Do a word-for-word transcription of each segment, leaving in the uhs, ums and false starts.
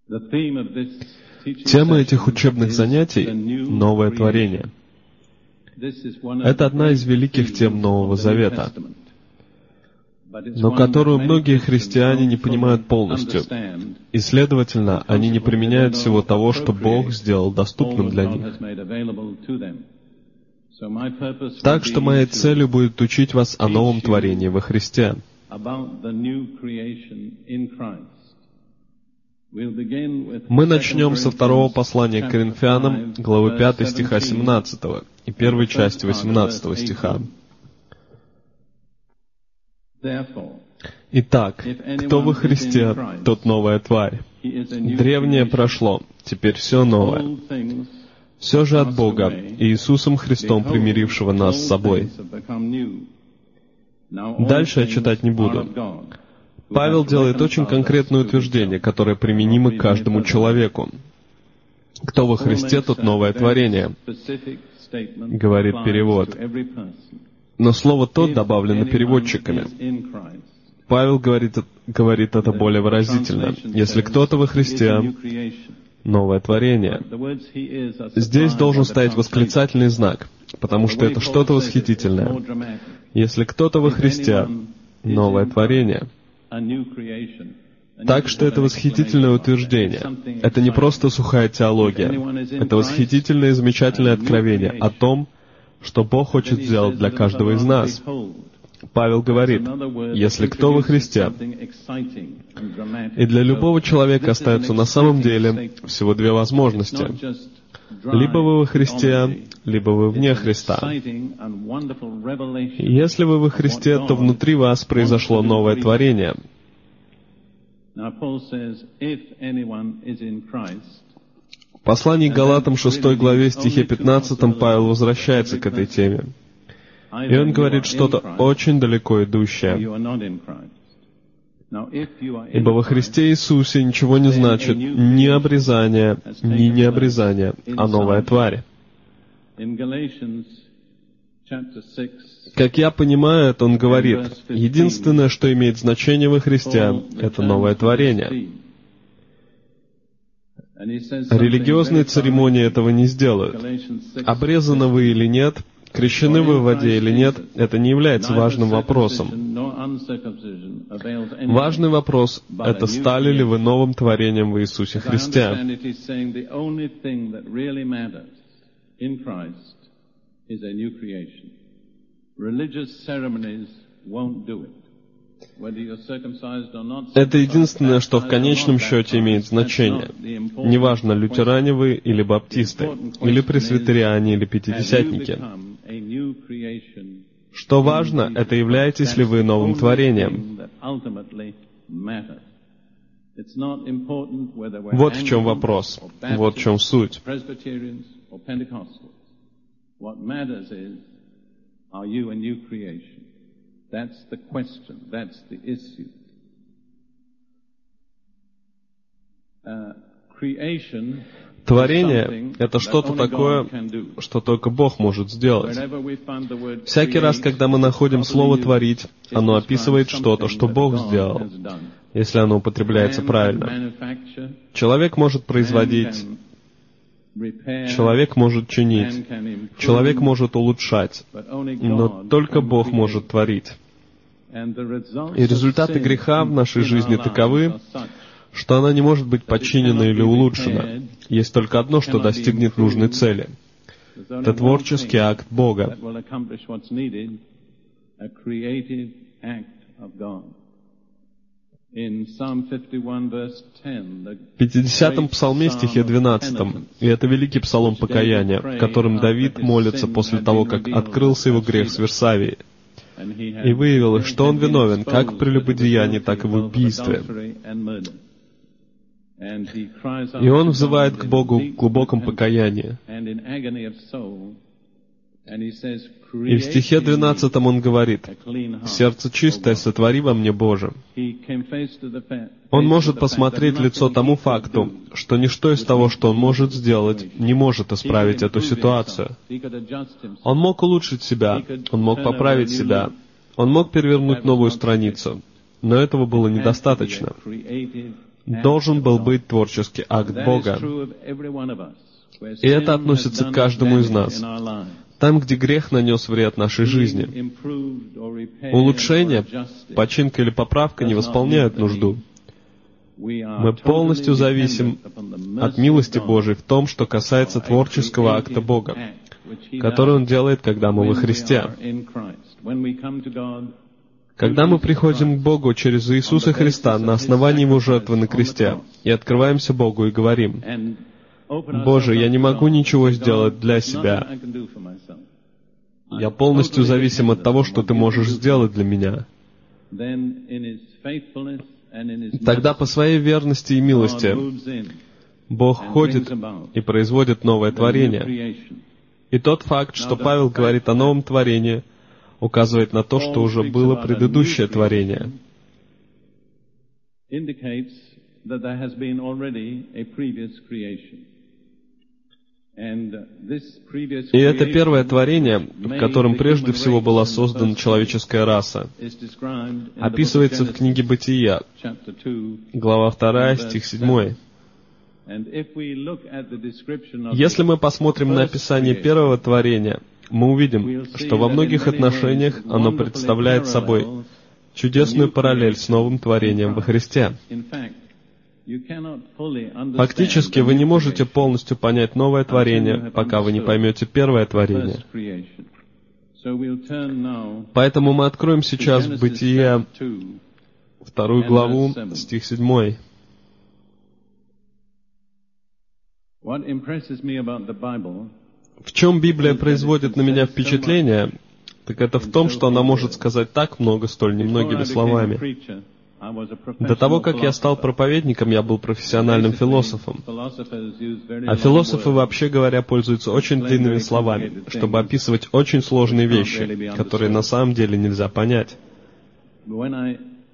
Тема этих учебных занятий — новое творение. Это одна из великих тем Нового Завета, но которую многие христиане не понимают полностью, и, следовательно, они не применяют всего того, что Бог сделал доступным для них. Так что моей целью будет учить вас о новом творении во Христе. Мы начнем со второго послания к Коринфянам, главы пятой, стиха семнадцатого, и первой части восемнадцатого стиха. Итак, кто во Христе, тот новая тварь. Древнее прошло, теперь все новое. Все же от Бога, Иисусом Христом, примирившего нас с собой. Дальше я читать не буду. Павел делает очень конкретное утверждение, которое применимо к каждому человеку. Кто во Христе, тот новое творение, говорит перевод. Но слово «тот» добавлено переводчиками. Павел говорит, говорит это более выразительно. Если кто-то во Христе, новое творение. Здесь должен стоять восклицательный знак, потому что это что-то восхитительное. Если кто-то во Христе, новое творение. Так что это восхитительное утверждение. Это не просто сухая теология. Это восхитительное и замечательное откровение о том, что Бог хочет сделать для каждого из нас. Павел говорит, если кто во Христе, и для любого человека остается на самом деле всего две возможности. Либо вы во Христе, либо вы вне Христа. И если вы во Христе, то внутри вас произошло новое творение. В послании к Галатам шестой главе стихе пятнадцатом Павел возвращается к этой теме. И он говорит что-то очень далеко идущее. Ибо во Христе Иисусе ничего не значит ни обрезание, ни необрезание, а новая тварь. Как я понимаю это, он говорит, единственное, что имеет значение во Христе, это новое творение. Религиозные церемонии этого не сделают. Обрезаны вы или нет, крещены вы в воде или нет, это не является важным вопросом. Важный вопрос — это стали ли вы новым творением в Иисусе Христе. Это единственное, что в конечном счете имеет значение. Неважно, лютеране вы или баптисты, или пресвитериане, или пятидесятники. Что важно, это являетесь ли вы новым творением. Вот в чем вопрос, вот в чем суть. That's the question, that's the issue. Uh, creation Творение — это что-то такое, что только Бог может сделать. Всякий раз, когда мы находим слово «творить», оно описывает что-то, что Бог сделал, если оно употребляется правильно. Человек может производить, человек может чинить, человек может улучшать, но только Бог может творить. И результаты греха в нашей жизни таковы, что она не может быть подчинена или улучшена. Есть только одно, что достигнет нужной цели. Это творческий акт Бога. В пятидесятом псалме, стихе двенадцатом, и это великий псалом покаяния, которым Давид молится после того, как открылся его грех с Версавии, и выявил, что он виновен как в прелюбодеянии, так и в убийстве. И он взывает к Богу в глубоком покаянии. И в стихе двенадцатом он говорит, «Сердце чистое сотвори во мне, Боже». Он может посмотреть в лицо тому факту, что ничто из того, что он может сделать, не может исправить эту ситуацию. Он мог улучшить себя, он мог поправить себя, он мог перевернуть новую страницу, но этого было недостаточно. должен был быть творческий акт Бога. И это относится к каждому из нас. Там, где грех нанес вред нашей жизни, улучшение, починка или поправка не восполняют нужду. Мы полностью зависим от милости Божией в том, что касается творческого акта Бога, который Он делает, когда мы во Христе. Когда мы приходим к Богу через Иисуса Христа на основании Его жертвы на кресте и открываемся Богу и говорим: «Боже, я не могу ничего сделать для себя. Я полностью зависим от того, что Ты можешь сделать для меня». Тогда по Своей верности и милости Бог ходит и производит новое творение. И тот факт, что Павел говорит о новом творении, указывает на то, что уже было предыдущее творение. И это первое творение, в котором прежде всего была создана человеческая раса, описывается в книге Бытия, глава вторая, стих седьмой. Если мы посмотрим на описание первого творения, мы увидим, что во многих отношениях оно представляет собой чудесную параллель с новым творением во Христе. Фактически, вы не можете полностью понять новое творение, пока вы не поймете первое творение. Поэтому мы откроем сейчас Бытие, вторую главу, стих седьмой. В чем Библия производит на меня впечатление, так это в том, что она может сказать так много столь немногими словами. До того, как я стал проповедником, я был профессиональным философом. А философы, вообще говоря, пользуются очень длинными словами, чтобы описывать очень сложные вещи, которые на самом деле нельзя понять. Но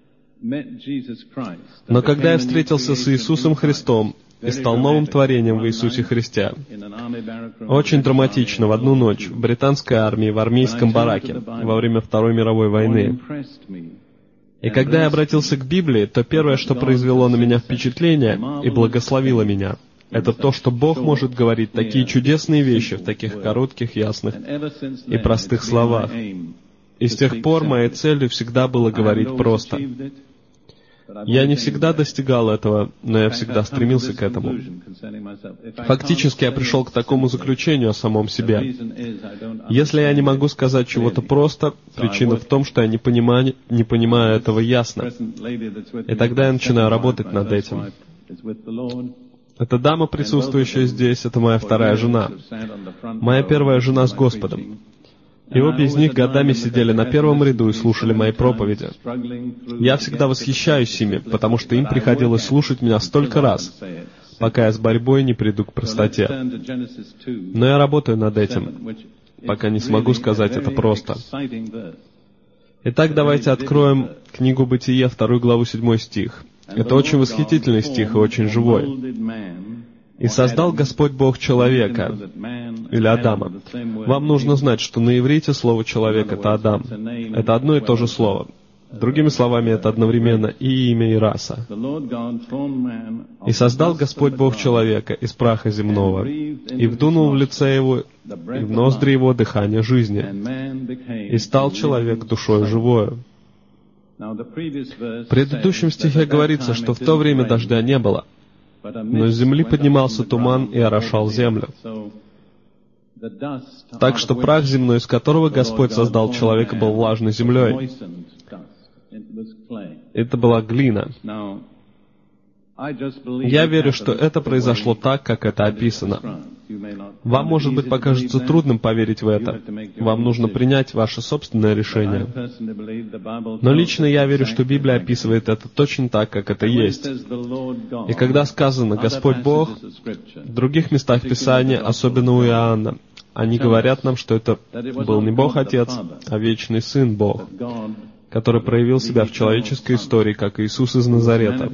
когда я встретился с Иисусом Христом и стал новым творением в Иисусе Христе, очень драматично в одну ночь в британской армии в армейском бараке во время Второй мировой войны. И когда я обратился к Библии, то первое, что произвело на меня впечатление и благословило меня, это то, что Бог может говорить такие чудесные вещи в таких коротких, ясных и простых словах. И с тех пор моей целью всегда было говорить просто. Я не всегда достигал этого, но я всегда стремился к этому. Фактически я пришел к такому заключению о самом себе. Если я не могу сказать чего-то просто, причина в том, что я не понимаю, не понимаю этого ясно. И тогда я начинаю работать над этим. Эта дама, присутствующая здесь, это моя вторая жена. Моя первая жена с Господом. И обе из них годами сидели на первом ряду и слушали мои проповеди. Я всегда восхищаюсь ими, потому что им приходилось слушать меня столько раз, пока я с борьбой не приду к простоте. Но я работаю над этим, пока не смогу сказать это просто. Итак, давайте откроем книгу Бытия, вторую главу, седьмой стих. Это очень восхитительный стих и очень живой. «И создал Господь Бог человека», или Адама. Вам нужно знать, что на иврите слово «человек» — это Адам. Это одно и то же слово. Другими словами, это одновременно и имя, и раса. «И создал Господь Бог человека из праха земного, и вдунул в лице его, и в ноздри его дыхание жизни, и стал человек душою живою». В предыдущем стихе говорится, что в то время дождя не было, но с земли поднимался туман и орошал землю. Так что прах земной, из которого Господь создал человека, был влажной землей. Это была глина. Я верю, что это произошло так, как это описано. Вам, может быть, покажется трудным поверить в это. Вам нужно принять ваше собственное решение. Но лично я верю, что Библия описывает это точно так, как это есть. И когда сказано «Господь Бог», в других местах Писания, особенно у Иоанна, они говорят нам, что это был не Бог Отец, а вечный Сын Бог, который проявил себя в человеческой истории, как Иисус из Назарета.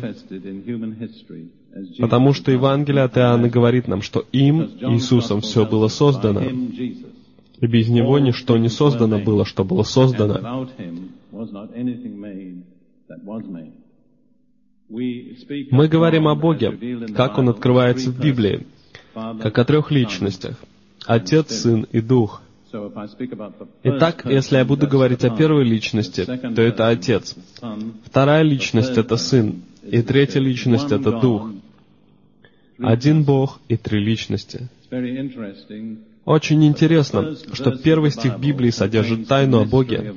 Потому что Евангелие от Иоанна говорит нам, что им, Иисусом, все было создано, и без Него ничто не создано было, что было создано. Мы говорим о Боге, как Он открывается в Библии, как о трех личностях — Отец, Сын и Дух. Итак, если я буду говорить о первой личности, то это Отец. Вторая личность — это Сын. И третья личность — это Дух. Один Бог и три личности. Очень интересно, что первый стих Библии содержит тайну о Боге.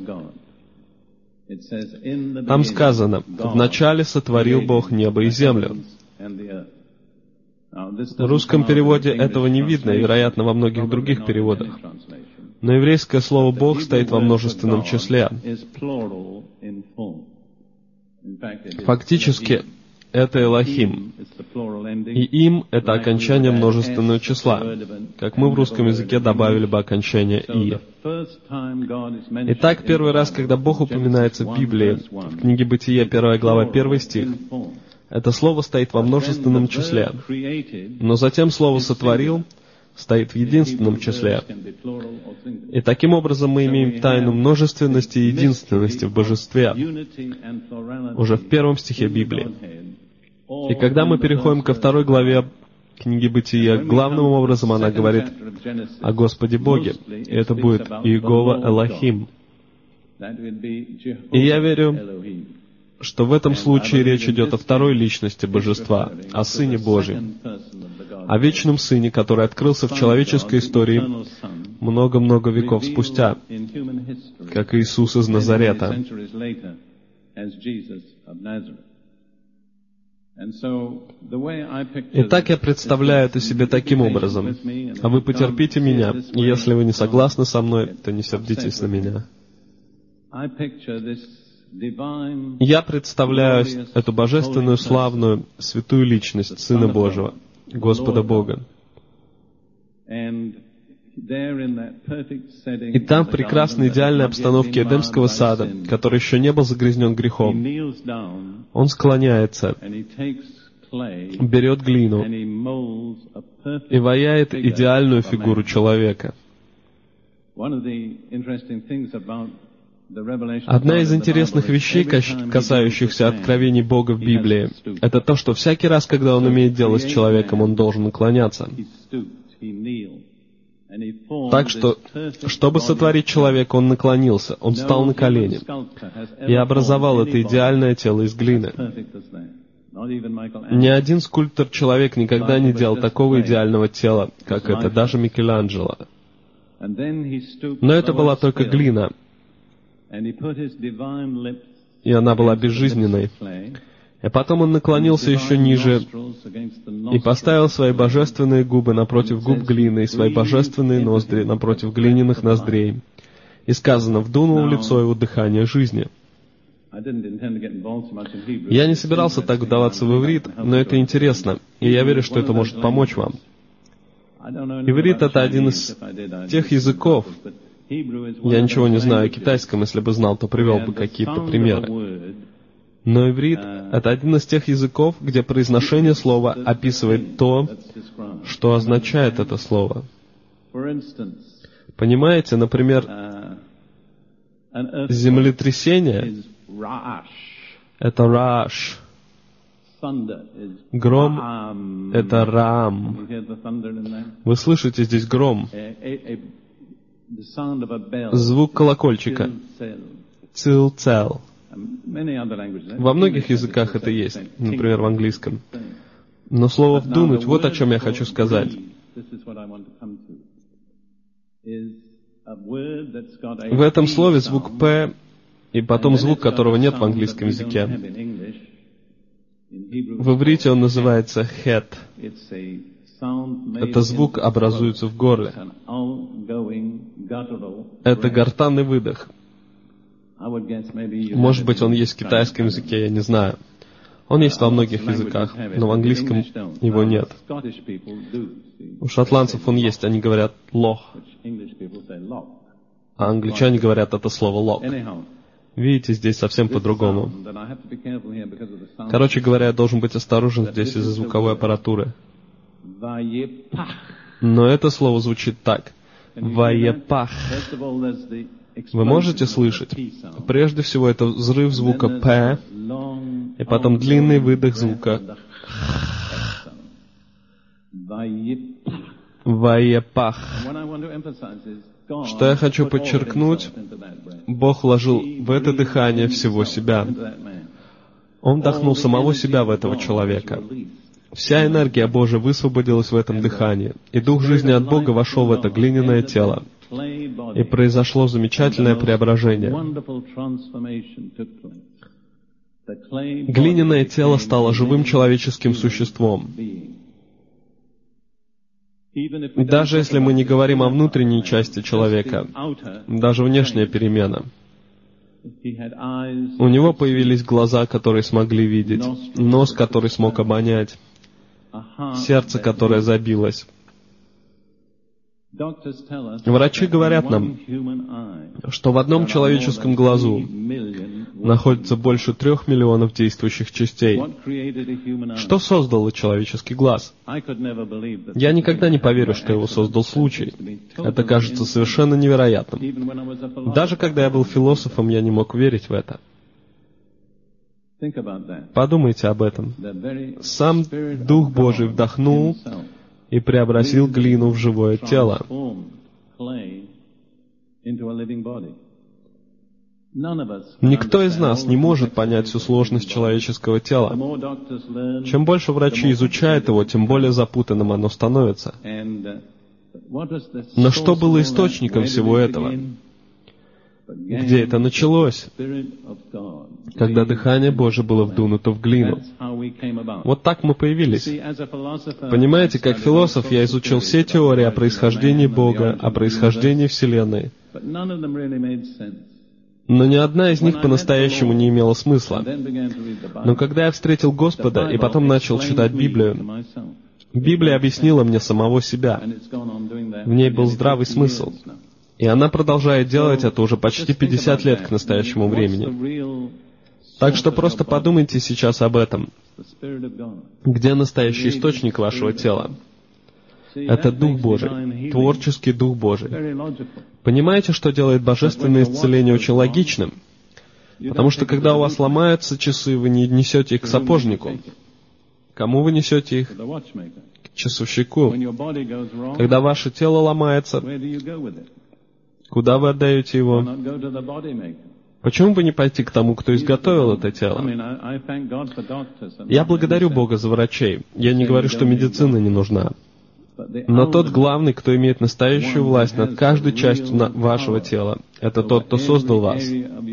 Там сказано: «Вначале сотворил Бог небо и землю». В русском переводе этого не видно, и, вероятно, во многих других переводах. Но еврейское слово «Бог» стоит во множественном числе. Фактически, это Элохим. И им — это окончание множественного числа, как мы в русском языке добавили бы окончание «и». Итак, первый раз, когда Бог упоминается в Библии, в книге Бытия, первая глава, первый стих, это слово стоит во множественном числе. Но затем слово «сотворил» стоит в единственном числе. И таким образом мы имеем тайну множественности и единственности в Божестве уже в первом стихе Библии. И когда мы переходим ко второй главе книги Бытия, главным образом она говорит о Господе Боге. И это будет Иегова Элохим. И я верю, что в этом случае речь идет о второй личности Божества, о Сыне Божьем, о вечном Сыне, который открылся в человеческой истории много-много веков спустя, как Иисус из Назарета. Итак, я представляю это себе таким образом, а вы потерпите меня, и если вы не согласны со мной, то не сердитесь на меня. Я представляю эту божественную, славную, святую личность Сына Божьего, Господа Бога. И там, в прекрасной, идеальной обстановке Эдемского сада, который еще не был загрязнен грехом, Он склоняется, берет глину и ваяет идеальную фигуру человека. Одна из интересных вещей, касающихся откровений Бога в Библии, это то, что всякий раз, когда Он имеет дело с человеком, он должен наклоняться. Так что, чтобы сотворить человека, Он наклонился, Он встал на колени и образовал это идеальное тело из глины. Ни один скульптор-человек никогда не делал такого идеального тела, как это, даже Микеланджело. Но это была только глина, и она была безжизненной. И потом Он наклонился еще ниже и поставил свои божественные губы напротив губ глины и свои божественные ноздри напротив глиняных ноздрей. И сказано: «Вдунул в лицо Его дыхание жизни». Я не собирался так вдаваться в иврит, но это интересно, и я верю, что это может помочь вам. Иврит — это один из тех языков. Я ничего не знаю о китайском, если бы знал, то привел бы какие-то примеры. Но иврит — это один из тех языков, где произношение слова описывает то, что означает это слово. Понимаете, например, землетрясение — это рааш. Гром — это раам. Вы слышите здесь гром? Звук колокольчика. Цил-цел. Во многих языках это есть, например, в английском. Но слово «вдунуть» — вот о чем я хочу сказать. В этом слове звук «п» и потом звук, которого нет в английском языке. В иврите он называется «хет». Это звук образуется в горле. Это гортанный выдох. Может быть, он есть в китайском языке, я не знаю. Он есть во многих языках, но в английском его нет. У шотландцев он есть, они говорят «лох», а англичане говорят это слово «лок». Видите, здесь совсем по-другому. Короче говоря, я должен быть осторожен здесь из-за звуковой аппаратуры. Но это слово звучит так. «Ваепах». Вы можете слышать? Прежде всего, это взрыв звука «П», и потом длинный выдох звука «Ваепах». Что я хочу подчеркнуть, Бог вложил в это дыхание всего себя. Он вдохнул самого себя в этого человека. Вся энергия Божия высвободилась в этом дыхании, и Дух жизни от Бога вошел в это глиняное тело, и произошло замечательное преображение. Глиняное тело стало живым человеческим существом. Даже если мы не говорим о внутренней части человека, даже внешняя перемена. У него появились глаза, которые смогли видеть, нос, который смог обонять, сердце, которое забилось. Врачи говорят нам, что в одном человеческом глазу находится больше трех миллионов действующих частей. Что создало человеческий глаз? Я никогда не поверю, что его создал случай. Это кажется совершенно невероятным. Даже когда я был философом, я не мог верить в это. Подумайте об этом. Сам Дух Божий вдохнул и преобразил глину в живое тело. Никто из нас не может понять всю сложность человеческого тела. Чем больше врачи изучают его, тем более запутанным оно становится. Но что было источником всего этого? Где это началось? Когда дыхание Божие было вдунуто в глину. Вот так мы появились. Понимаете, как философ я изучил все теории о происхождении Бога, о происхождении Вселенной. Но ни одна из них по-настоящему не имела смысла. Но когда я встретил Господа и потом начал читать Библию, Библия объяснила мне самого себя. В ней был здравый смысл. И она продолжает делать это уже почти пятьдесят лет к настоящему времени. Так что просто подумайте сейчас об этом. Где настоящий источник вашего тела? Это Дух Божий, творческий Дух Божий. Понимаете, что делает божественное исцеление очень логичным? Потому что когда у вас ломаются часы, вы не несете их к сапожнику. Кому вы несете их? К часовщику. Когда ваше тело ломается, куда вы отдаете его? Почему бы не пойти к тому, кто изготовил это тело? Я благодарю Бога за врачей. Я не говорю, что медицина не нужна. Но тот главный, кто имеет настоящую власть над каждой частью вашего тела, это тот, кто создал вас.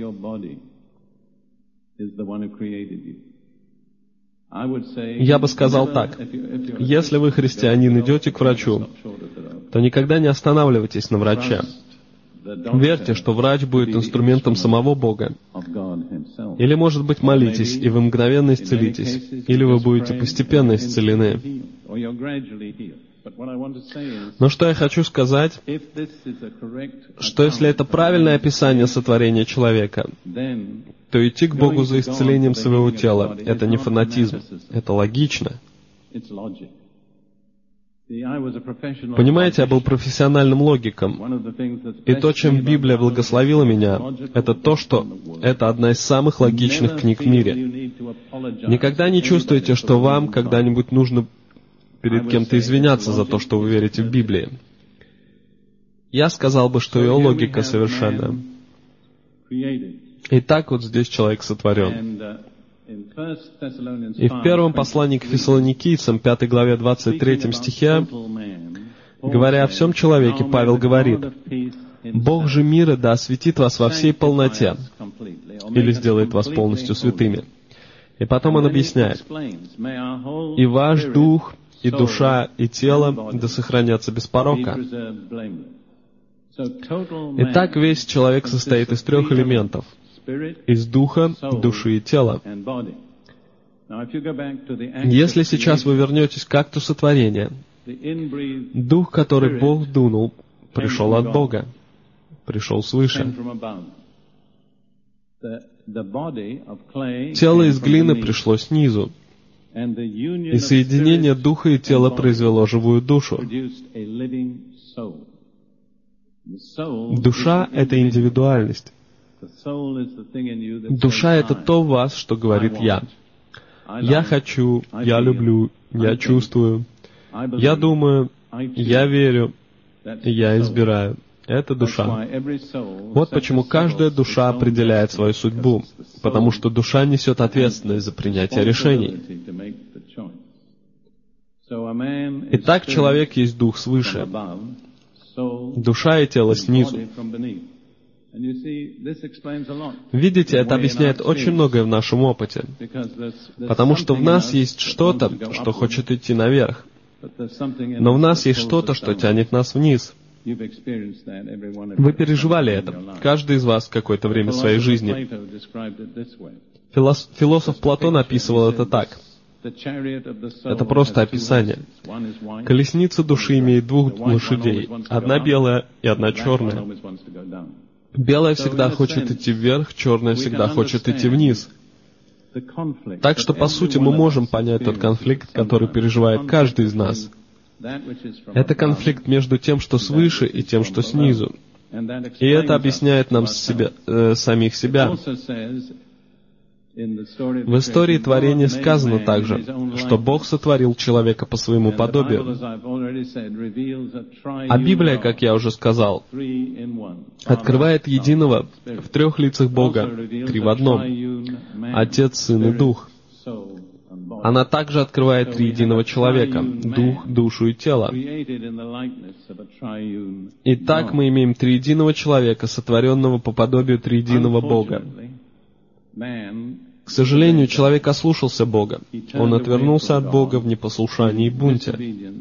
Я бы сказал так. Если вы, христианин, идете к врачу, то никогда не останавливайтесь на враче. Верьте, что врач будет инструментом самого Бога. Или, может быть, молитесь, и вы мгновенно исцелитесь. Или вы будете постепенно исцелены. Но что я хочу сказать, что если это правильное описание сотворения человека, то идти к Богу за исцелением своего тела — это не фанатизм, это логично. Понимаете, я был профессиональным логиком. И то, чем Библия благословила меня, это то, что это одна из самых логичных книг в мире. Никогда не чувствуйте, что вам когда-нибудь нужно перед кем-то извиняться за то, что вы верите в Библии. Я сказал бы, что ее логика совершенна. И так вот здесь человек сотворен. И в первом послании к Фессалоникийцам, пятой главе, двадцать третьем стихе, говоря о всем человеке, Павел говорит: «Бог же мира да осветит вас во всей полноте, или сделает вас полностью святыми». И потом он объясняет: «И ваш дух, и душа, и тело да сохранятся без порока». Итак, весь человек состоит из трех элементов: из духа, души и тела. Если сейчас вы вернетесь к акту сотворения, дух, который Бог вдунул, пришел от Бога, пришел свыше. Тело из глины пришло снизу, и соединение духа и тела произвело живую душу. Душа — это индивидуальность. Душа — это то в вас, что говорит «я». Я хочу, я люблю, я чувствую, я думаю, я верю, я избираю. Это душа. Вот почему каждая душа определяет свою судьбу, потому что душа несет ответственность за принятие решений. Итак, человек есть дух свыше, душа и тело снизу. Видите, это объясняет очень многое в нашем опыте, потому что в нас есть что-то, что хочет идти наверх, но в нас есть что-то, что тянет нас вниз. Вы переживали это, каждый из вас в какое-то время своей жизни. Филос- философ Платон описывал это так. Это просто описание. Колесница души имеет двух лошадей, одна белая и одна черная. Белая всегда хочет идти вверх, черная всегда хочет идти вниз. Так что, по сути, мы можем понять тот конфликт, который переживает каждый из нас. Это конфликт между тем, что свыше, и тем, что снизу. И это объясняет нам себя, э, самих себя. В истории творения сказано также, что Бог сотворил человека по своему подобию. А Библия, как я уже сказал, открывает единого в трех лицах Бога, три в одном — Отец, Сын и Дух. Она также открывает триединого человека — дух, душу и тело. Итак, мы имеем триединого человека, сотворенного по подобию триединого Бога. К сожалению, человек ослушался Бога. Он отвернулся от Бога в непослушании и бунте.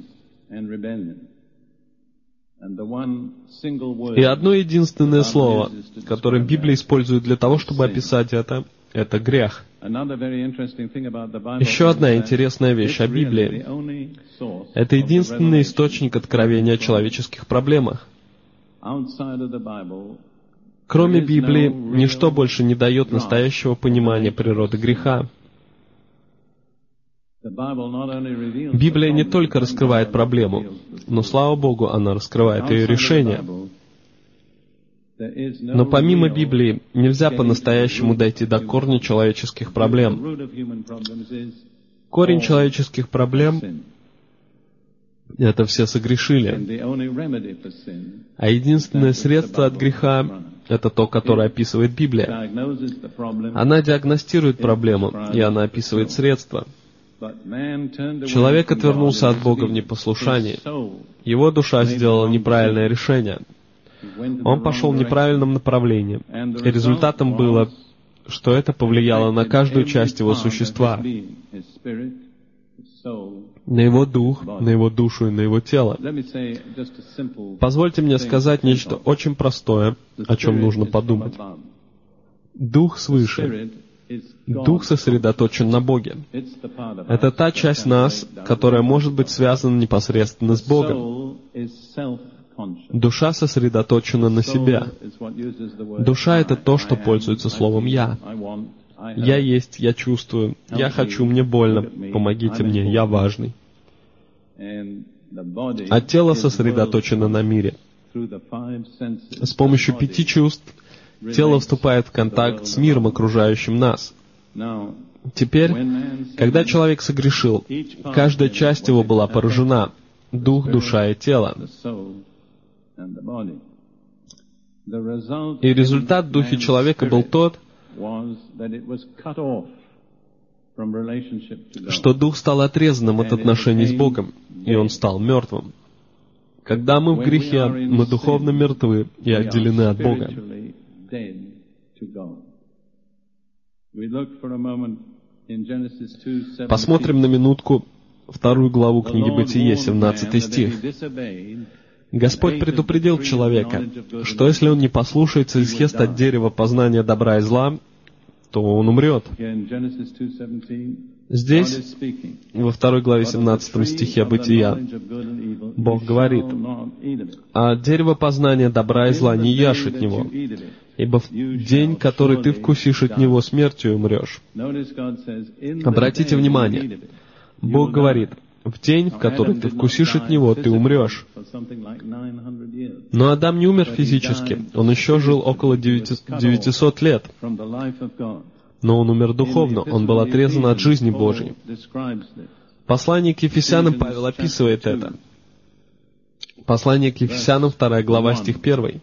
И одно единственное слово, которое Библия использует для того, чтобы описать это, это грех. Еще одна интересная вещь о Библии. Это единственный источник откровения о человеческих проблемах. Кроме Библии, ничто больше не дает настоящего понимания природы греха. Библия не только раскрывает проблему, но, слава Богу, она раскрывает ее решение. Но помимо Библии, нельзя по-настоящему дойти до корня человеческих проблем. Корень человеческих проблем — это все согрешили. А единственное средство от греха — это то, которое описывает Библия. Она диагностирует проблему, и она описывает средства. Человек отвернулся от Бога в непослушании. Его душа сделала неправильное решение. Он пошел в неправильном направлении. И результатом было, что это повлияло на каждую часть его существа, на его дух, на его душу и на его тело. Позвольте мне сказать нечто очень простое, о чем нужно подумать. Дух свыше. Дух сосредоточен на Боге. Это та часть нас, которая может быть связана непосредственно с Богом. Душа сосредоточена на себя. Душа — это то, что пользуется словом «я». Я есть, я чувствую, я хочу, мне больно, помогите мне, я важный. А тело сосредоточено на мире. С помощью пяти чувств тело вступает в контакт с миром, окружающим нас. Теперь, когда человек согрешил, каждая часть его была поражена — дух, душа и тело. И результат в духе человека был тот, что дух стал отрезанным от отношений с Богом, и он стал мертвым. Когда мы в грехе, мы духовно мертвы и отделены от Бога. Посмотрим на минутку вторую главу книги Бытие, семнадцатый стих. Господь предупредил человека, что если он не послушается и съест от дерева познания добра и зла, то он умрет. Здесь, во второй главе семнадцатом стихе Бытия, Бог говорит: «А дерево познания добра и зла не ешь от него, ибо в день, который ты вкусишь от него, смертью умрешь». Обратите внимание, Бог говорит: В день, в который ты вкусишь от него, ты умрешь. Но Адам не умер физически, он еще жил около девятисот лет. Но он умер духовно, он был отрезан от жизни Божьей. В послании к Ефесянам Павел описывает это. Послание к Ефесянам, вторая глава, стих первый.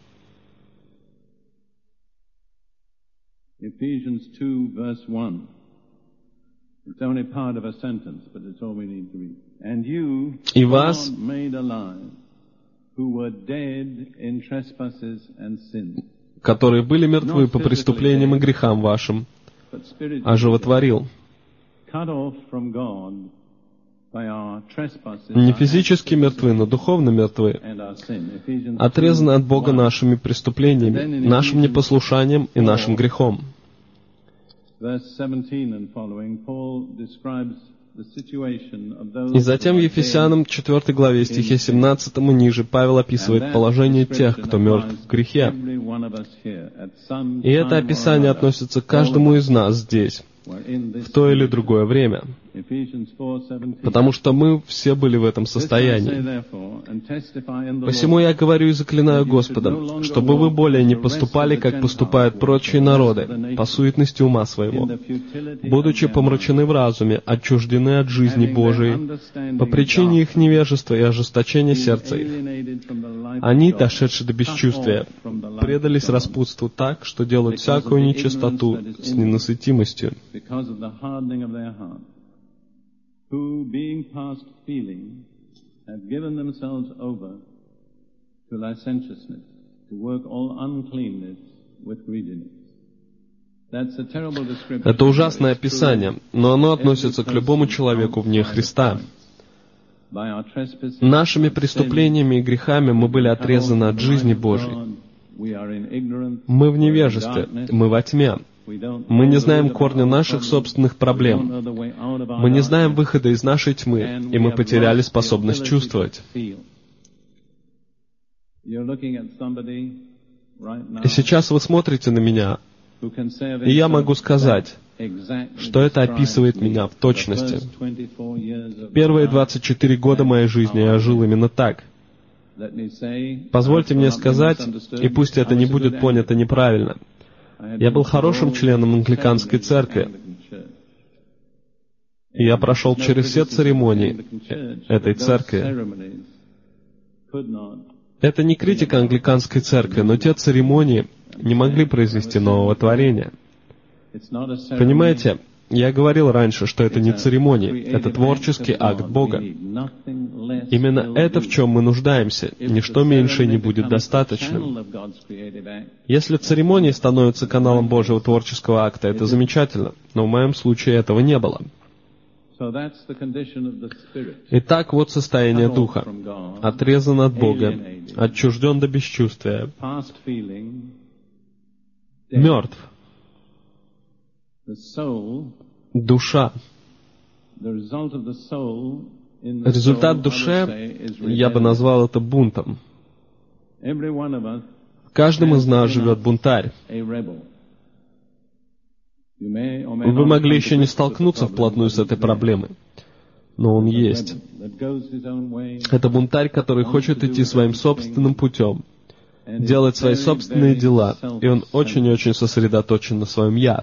Ephesians two, verse one. It's only part of a sentence, but it's all we need to read. And you, И вас, God made alive, who were dead in trespasses and sins, которые были мертвы по преступлениям и грехам вашим, but spiritually оживотворил. cut off from God by our trespasses Не физически мертвы, но духовно мертвы, and our sin. Ephesians отрезаны от Бога нашими преступлениями, нашим непослушанием и нашим грехом. Verse seventeen and following, Paul describes the situation of those И затем в Ефесянам четвёртой главе, стихе семнадцатом и ниже, Павел описывает положение тех, кто мертв в грехе. И это описание относится к каждому из нас здесь, в то или другое время, потому что мы все были в этом состоянии. Посему я говорю и заклинаю Господа, чтобы вы более не поступали, как поступают прочие народы, по суетности ума своего, будучи помрачены в разуме, отчуждены от жизни Божией, по причине их невежества и ожесточения сердца их. Они, дошедшие до бесчувствия, предались распутству так, что делают всякую нечистоту с ненасытимостью. Who, being past feeling, have given themselves over to licentiousness, to work all uncleanness with greediness. That's a terrible description. Это ужасное описание, но оно относится к любому человеку вне Христа. Нашими преступлениями и грехами мы были отрезаны от жизни Божьей. Мы в невежестве, мы во тьме. Мы не знаем корня наших собственных проблем. Мы не знаем выхода из нашей тьмы, и мы потеряли способность чувствовать. И сейчас вы смотрите на меня, и я могу сказать, что это описывает меня в точности. Первые двадцать четыре года моей жизни я жил именно так. Позвольте мне сказать, и пусть это не будет понято неправильно, я был хорошим членом англиканской церкви, и я прошел через все церемонии этой церкви. Это не критика англиканской церкви, но те церемонии не могли произвести нового творения. Понимаете, я говорил раньше, что это не церемонии, это творческий акт Бога. Именно это, в чем мы нуждаемся, ничто меньше не будет достаточным. Если церемонии становятся каналом Божьего творческого акта, это замечательно, но в моем случае этого не было. Итак, вот состояние духа. Отрезан от Бога, отчужден до бесчувствия, мертв. Душа. Результат душе, я бы назвал это бунтом. В каждом из нас живет бунтарь. Вы могли еще не столкнуться вплотную с этой проблемой, но он есть. Это бунтарь, который хочет идти своим собственным путем, делать свои собственные дела, и он очень-очень сосредоточен на своем «я».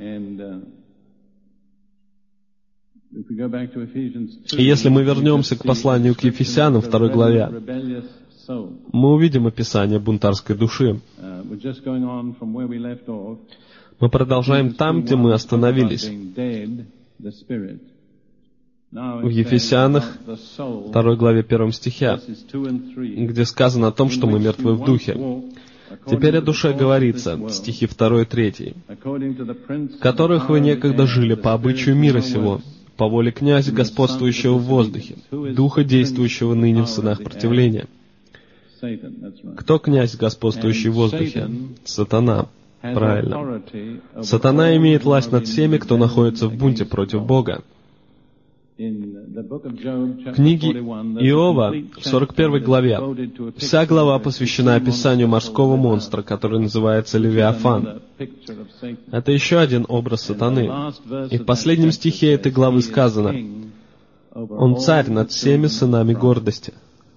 И если мы вернемся к посланию к Ефесянам, второй главе, мы увидим описание бунтарской души. Мы продолжаем там, где мы остановились. В Ефесянах, второй главе, первом стихе, где сказано о том, что мы мертвы в духе. Теперь о душе говорится, стихи второй и третий, в которых вы некогда жили по обычаю мира сего, по воле князя, господствующего в воздухе, духа, действующего ныне в сынах противления. Кто князь, господствующий в воздухе? Сатана. Правильно. Сатана имеет власть над всеми, кто находится в бунте против Бога. В книге Иова, в сорок первой главе, вся глава посвящена описанию морского монстра, который называется Левиафан. Это еще один образ сатаны. И в последнем стихе этой главы сказано: Он царь над всеми сынами гордости.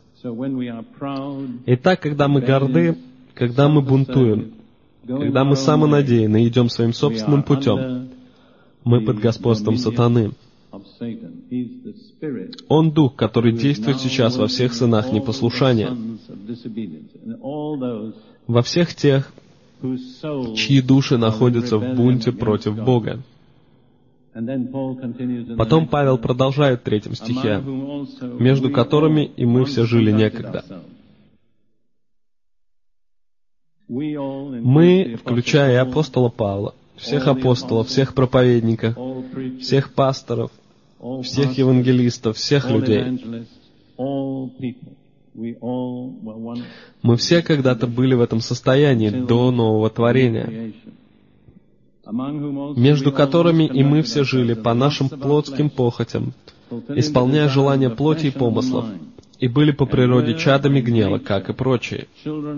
Итак, когда мы горды, когда мы бунтуем, когда мы самонадеянны и идем своим собственным путем, мы под господством сатаны. Он дух, который действует сейчас во всех сынах непослушания, во всех тех, чьи души находятся в бунте против Бога. Потом Павел продолжает в третьем стихе, между которыми и мы все жили некогда. Мы, включая и апостола Павла, всех апостолов, всех проповедников, всех пасторов, всех евангелистов, всех людей, мы все когда-то были в этом состоянии до нового творения, между которыми и мы все жили по нашим плотским похотям, исполняя желания плоти и помыслов, и были по природе чадами гнева, как и прочие.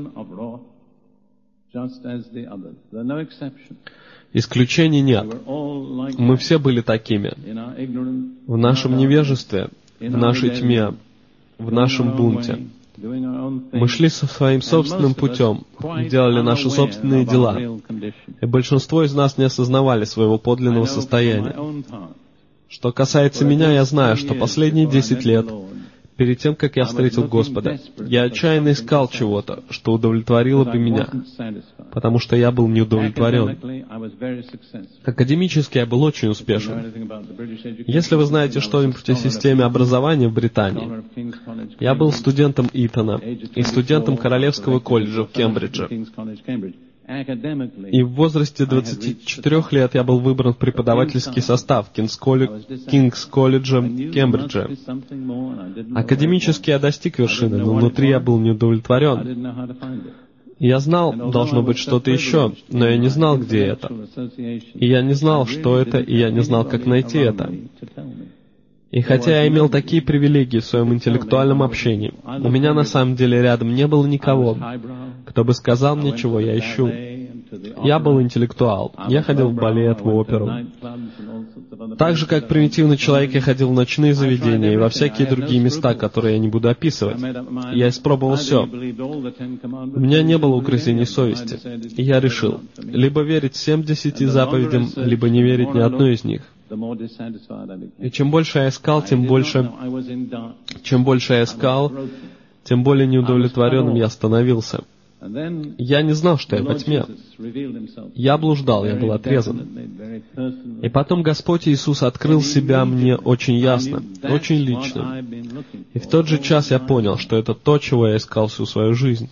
Исключений нет. Мы все были такими. В нашем невежестве, в нашей тьме, в нашем бунте. Мы шли со своим собственным путем, делали наши собственные дела, и большинство из нас не осознавали своего подлинного состояния. Что касается меня, я знаю, что последние десять лет, перед тем, как я встретил Господа, я отчаянно искал чего-то, что удовлетворило бы меня, потому что я был неудовлетворен. Академически я был очень успешен. Если вы знаете что-нибудь о системе образования в Британии, я был студентом Итона и студентом Королевского колледжа в Кембридже. И в возрасте двадцати четырёх лет я был выбран в преподавательский состав Кингс колледжа Кембриджа. Академически я достиг вершины, но внутри я был неудовлетворен. Я знал, должно быть что-то еще, но я не знал, где это. И я не знал, что это, и я не знал, как найти это. И хотя я имел такие привилегии в своем интеллектуальном общении, у меня на самом деле рядом не было никого, кто бы сказал мне, чего я ищу. Я был интеллектуал. Я ходил в балет, в оперу. Так же, как примитивный человек, я ходил в ночные заведения и во всякие другие места, которые я не буду описывать. Я испробовал все. У меня не было угрызений совести. И я решил, либо верить всем десяти заповедям, либо не верить ни одной из них. И чем больше я искал, тем больше... Чем больше я искал, тем более неудовлетворенным я становился. Я не знал, что я во тьме. Я блуждал, я был отрезан. И потом Господь Иисус открыл себя мне очень ясно, очень лично. И в тот же час я понял, что это то, чего я искал всю свою жизнь.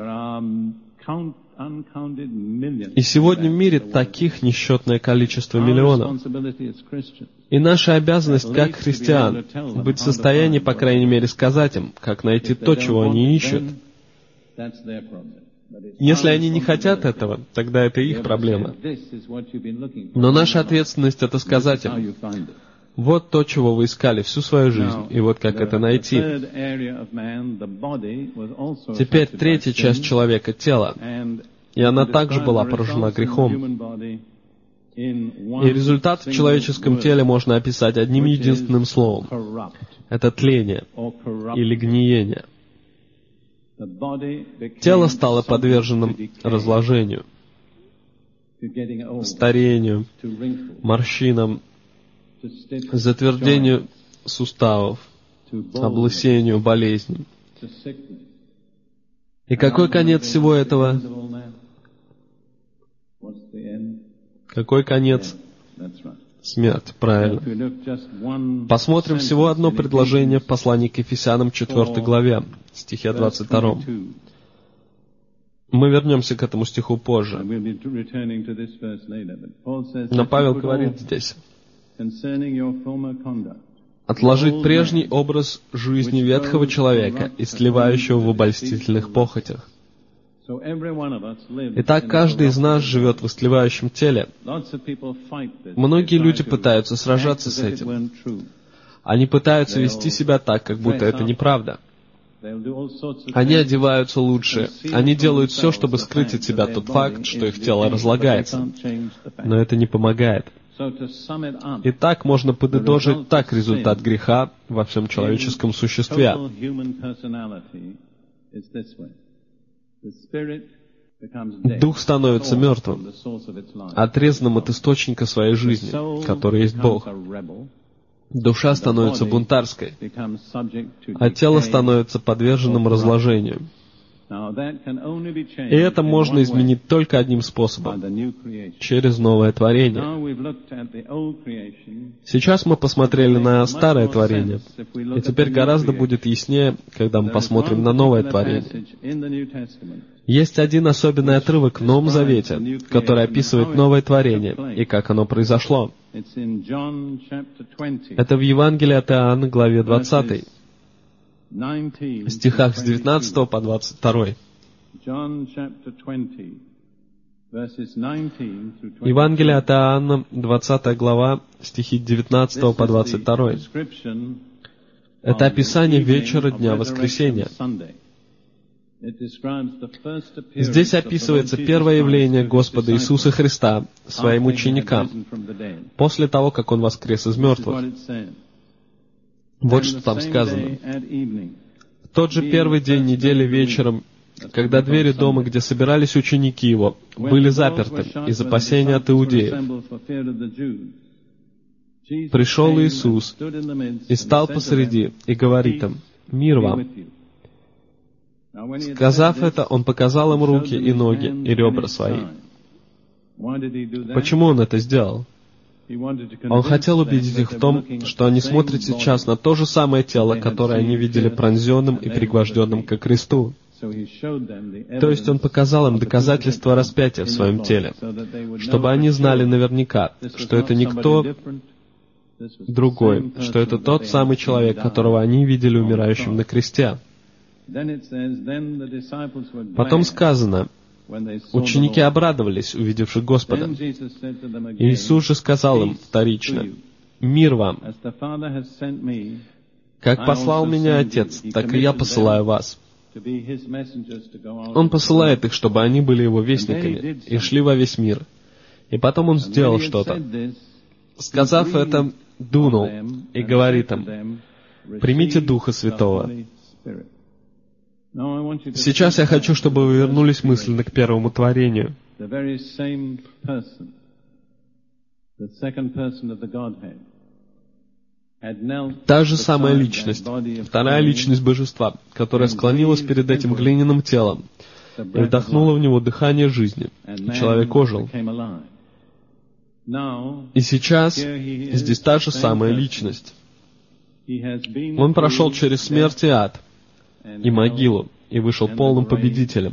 И сегодня в мире таких несчетное количество миллионов. И наша обязанность, как христиан, быть в состоянии, по крайней мере, сказать им, как найти то, чего они ищут. Если они не хотят этого, тогда это их проблема. Но наша ответственность — это сказать им, вот то, чего вы искали всю свою жизнь, и вот как это найти. Теперь третья часть человека — тело, и она также была поражена грехом. И результат в человеческом теле можно описать одним единственным словом. Это тление или гниение. Тело стало подверженным разложению, старению, морщинам, затвердению суставов, облысению, болезням. И какой конец всего этого? Какой конец? Смерть, правильно. Посмотрим всего одно предложение в послании к Ефесянам четвёртой главе, стихе двадцать втором. Мы вернемся к этому стиху позже. Но Павел говорит здесь: отложить прежний образ жизни ветхого человека, истлевающего в обольстительных похотях. Итак, каждый из нас живет в истлевающем теле. Многие люди пытаются сражаться с этим. Они пытаются вести себя так, как будто это неправда. Они одеваются лучше. Они делают все, чтобы скрыть от себя тот факт, что их тело разлагается. Но это не помогает. Итак, можно подытожить так результат греха во всем человеческом существе. Дух становится мертвым, отрезанным от источника своей жизни, который есть Бог. Душа становится бунтарской, а тело становится подверженным разложению. И это можно изменить только одним способом — через новое творение. Сейчас мы посмотрели на старое творение, и теперь гораздо будет яснее, когда мы посмотрим на новое творение. Есть один особенный отрывок в Новом Завете, который описывает новое творение и как оно произошло. Это в Евангелии от Иоанна, главе двадцатой, в стихах с девятнадцатого по двадцать второй. Евангелие от Иоанна, двадцатая глава, стихи девятнадцатого по двадцать второй. Это описание вечера дня воскресения. Здесь описывается первое явление Господа Иисуса Христа своим ученикам после того, как Он воскрес из мертвых. Вот что там сказано. В тот же первый день недели вечером, когда двери дома, где собирались ученики Его, были заперты из опасения от иудеев, пришел Иисус и стал посреди и говорит им: «Мир вам». Сказав это, Он показал им руки и ноги и ребра свои. Почему Он это сделал? Он хотел убедить их в том, что они смотрят сейчас на то же самое тело, которое они видели пронзенным и пригвожденным ко кресту. То есть Он показал им доказательства распятия в своем теле, чтобы они знали наверняка, что это никто другой, что это тот самый человек, которого они видели умирающим на кресте. Потом сказано, ученики обрадовались, увидевши Господа. Иисус же сказал им вторично: «Мир вам! Как послал меня Отец, так и я посылаю вас». Он посылает их, чтобы они были Его вестниками и шли во весь мир. И потом Он сделал что-то. Сказав это, дунул и говорит им: «Примите Духа Святого». Сейчас я хочу, чтобы вы вернулись мысленно к первому творению. Та же самая личность, вторая личность Божества, которая склонилась перед этим глиняным телом и вдохнула в него дыхание жизни, и человек ожил. И сейчас здесь та же самая личность. Он прошел через смерть и ад, и могилу, и вышел полным победителем.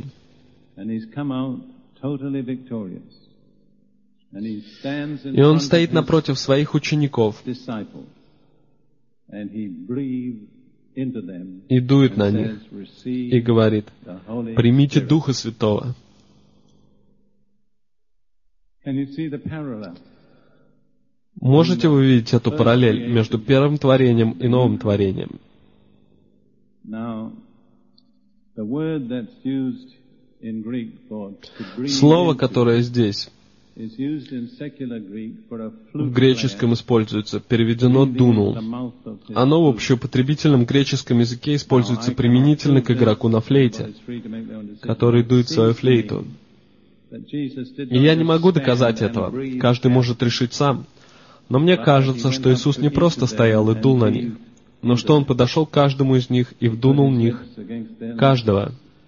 И Он стоит напротив своих учеников и дует на них, и говорит: «Примите Духа Святого». Можете вы видеть эту параллель между первым творением и новым творением? Слово, которое здесь в греческом используется, переведено «дунул». Оно в общеупотребительном греческом языке используется применительно к игроку на флейте, который дует свою флейту. И я не могу доказать этого, каждый может решить сам. Но мне кажется, что Иисус не просто стоял и дул на них, но что Он подошел к каждому из них и вдунул в них каждого.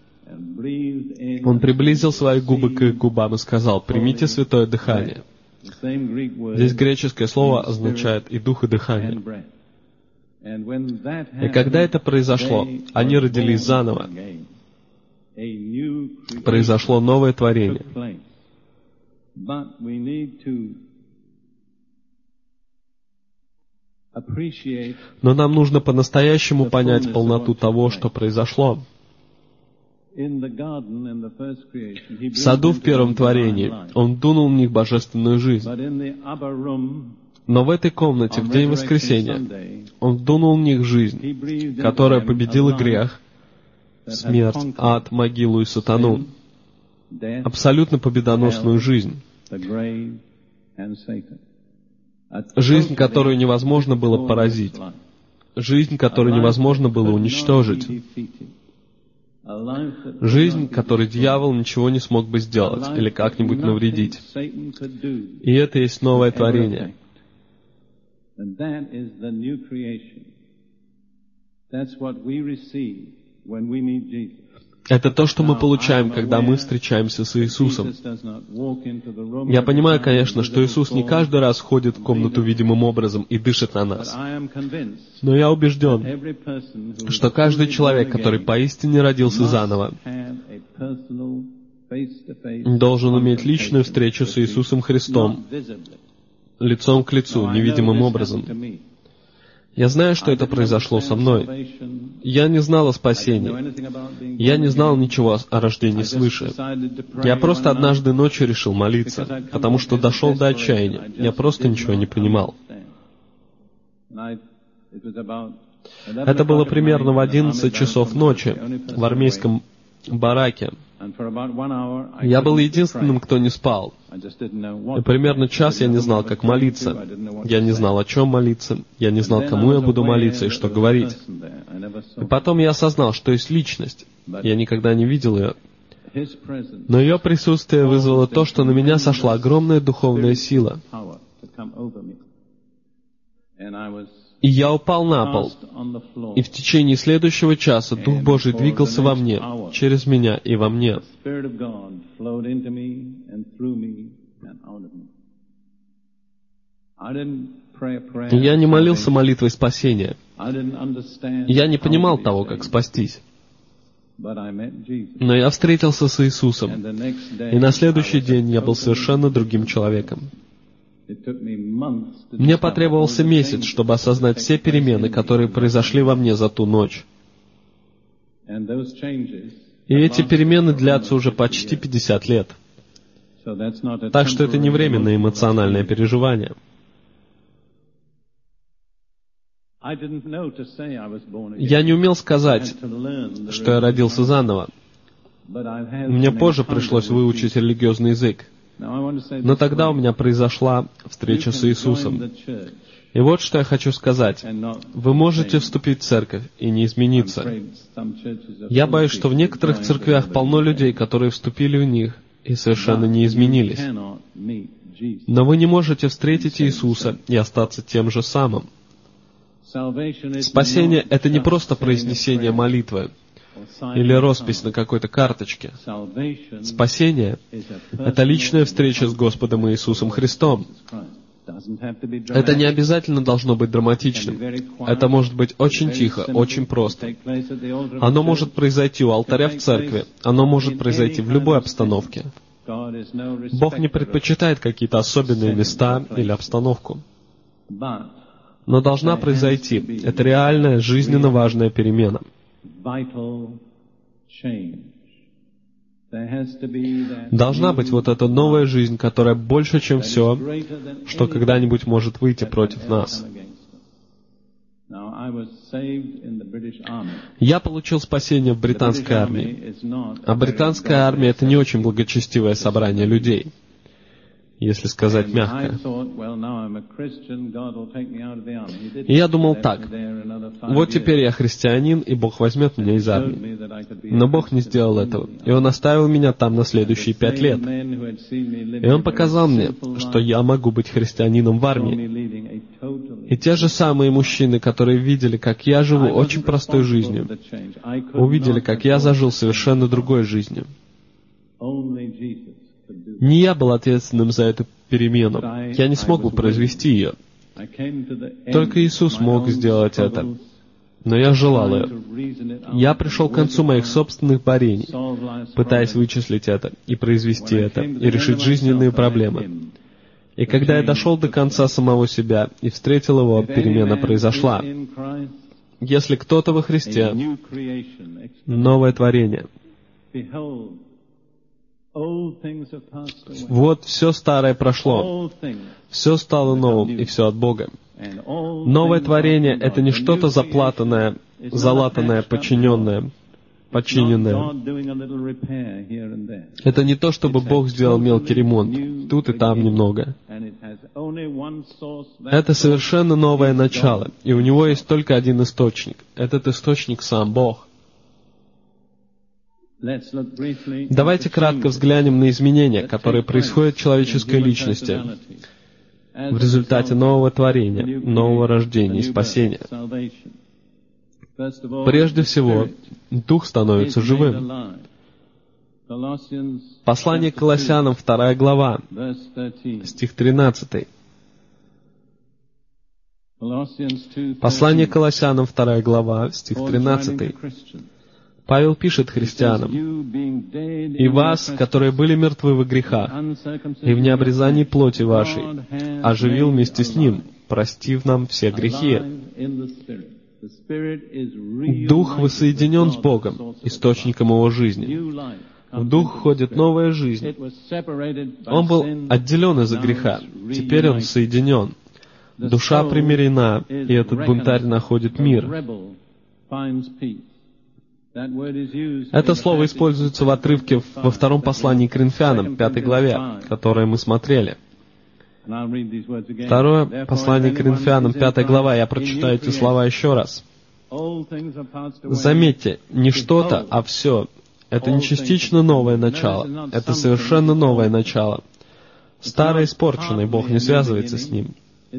Он приблизил свои губы к их губам и сказал: «Примите святое дыхание». Здесь греческое слово означает и дух, и дыхание. И когда это произошло, они родились заново. Произошло новое творение. Но нам нужно по-настоящему понять полноту того, что произошло. В саду в первом творении Он вдунул в них божественную жизнь. Но в этой комнате, в день воскресения, Он вдунул в них жизнь, которая победила грех, смерть, ад, могилу и сатану. Абсолютно победоносную жизнь. Жизнь, которую невозможно было поразить. Жизнь, которую невозможно было уничтожить. Жизнь, которой дьявол ничего не смог бы сделать или как-нибудь навредить. И это есть новое творение. Это то, что мы получаем, когда мы встречаемся с Иисусом. Я понимаю, конечно, что Иисус не каждый раз входит в комнату видимым образом и дышит на нас. Но я убежден, что каждый человек, который поистине родился заново, должен иметь личную встречу с Иисусом Христом, лицом к лицу, невидимым образом. Я знаю, что это произошло со мной. Я не знал о спасении. Я не знал ничего о рождении свыше. Я просто однажды ночью решил молиться, потому что дошел до отчаяния. Я просто ничего не понимал. Это было примерно в одиннадцать часов ночи в армейском бараке. Я был единственным, кто не спал. И примерно час я не знал, как молиться. Я не знал, о чем молиться. Я не знал, кому я буду молиться и что говорить. И потом я осознал, что есть личность. Я никогда не видел ее. Но ее присутствие вызвало то, что на меня сошла огромная духовная сила. И я упал на пол. И в течение следующего часа Дух Божий двигался во мне, через меня и во мне. Я не молился молитвой спасения. Я не понимал того, как спастись. Но я встретился с Иисусом. И на следующий день я был совершенно другим человеком. Мне потребовался месяц, чтобы осознать все перемены, которые произошли во мне за ту ночь. И эти перемены длятся уже почти пятьдесят лет. Так что это не временное эмоциональное переживание. Я не умел сказать, что я родился заново. Мне позже пришлось выучить религиозный язык. Но тогда у меня произошла встреча с Иисусом. И вот что я хочу сказать. Вы можете вступить в церковь и не измениться. Я боюсь, что в некоторых церквях полно людей, которые вступили в них и совершенно не изменились. Но вы не можете встретить Иисуса и остаться тем же самым. Спасение — это не просто произнесение молитвы или роспись на какой-то карточке. Спасение — это личная встреча с Господом Иисусом Христом. Это не обязательно должно быть драматичным. Это может быть очень тихо, очень просто. Оно может произойти у алтаря в церкви. Оно может произойти в любой обстановке. Бог не предпочитает какие-то особенные места или обстановку. Но должна произойти. Это реальная, жизненно важная перемена. Должна быть вот эта новая жизнь, которая больше, чем все, что когда-нибудь может выйти против нас. Я получил спасение в британской армии. А британская армия — это не очень благочестивое собрание людей, если сказать мягко. И я думал так: вот теперь я христианин, и Бог возьмет меня из армии. Но Бог не сделал этого, и Он оставил меня там на следующие пять лет. И Он показал мне, что я могу быть христианином в армии. И те же самые мужчины, которые видели, как я живу очень простой жизнью, увидели, как я зажил совершенно другой жизнью. Не я был ответственным за эту перемену. Я не смог бы произвести ее. Только Иисус мог сделать это. Но я желал ее. Я пришел к концу моих собственных борений, пытаясь вычислить это, и произвести это, и решить жизненные проблемы. И когда я дошел до конца самого себя и встретил Его, перемена произошла. Если кто-то во Христе, новое творение. Вот все старое прошло, все стало новым, и все от Бога. Новое творение — это не что-то заплатанное, залатанное, подчиненное. подчиненное. Это не то, чтобы Бог сделал мелкий ремонт, тут и там немного. Это совершенно новое начало, и у него есть только один источник. Этот источник сам Бог. Давайте кратко взглянем на изменения, которые происходят в человеческой личности в результате нового творения, нового рождения и спасения. Прежде всего, Дух становится живым. Послание к Колоссянам, вторая глава, стих тринадцатый. Послание к Колоссянам, вторая глава, стих тринадцатый. Павел пишет христианам: «И вас, которые были мертвы во грехах и в необрезании плоти вашей, оживил вместе с Ним, простив нам все грехи». Дух воссоединен с Богом, источником Его жизни. В Дух входит новая жизнь. Он был отделен из-за греха, теперь он соединен. Душа примирена, и этот бунтарь находит мир. Это слово используется в отрывке во втором послании к Коринфянам, пятой главе, которое мы смотрели. Второе послание к Коринфянам, пятая глава, я прочитаю эти слова еще раз. Заметьте, не что-то, а все. Это не частично новое начало, это совершенно новое начало. Старое испорчено, и Бог не связывается с ним.